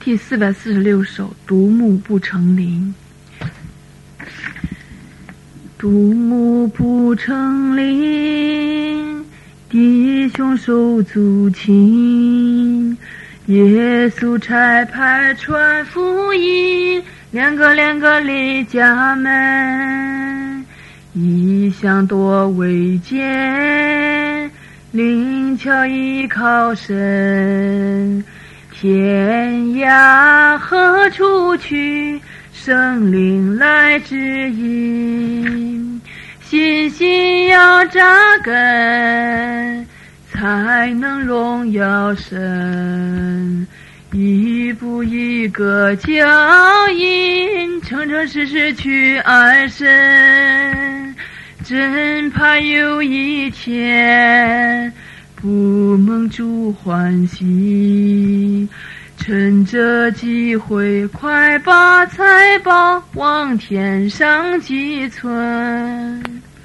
第446首，独木不成林。独木不成林，弟兄手足情。耶稣差派传福音，两个离家门，异乡多未见，灵巧依靠神。天涯何处去，圣灵来指引。信心要扎根，才能荣耀神。一步一个脚印，诚实去爱神。真怕有一天不蒙主欢喜，趁着机会快把财宝往天上积存。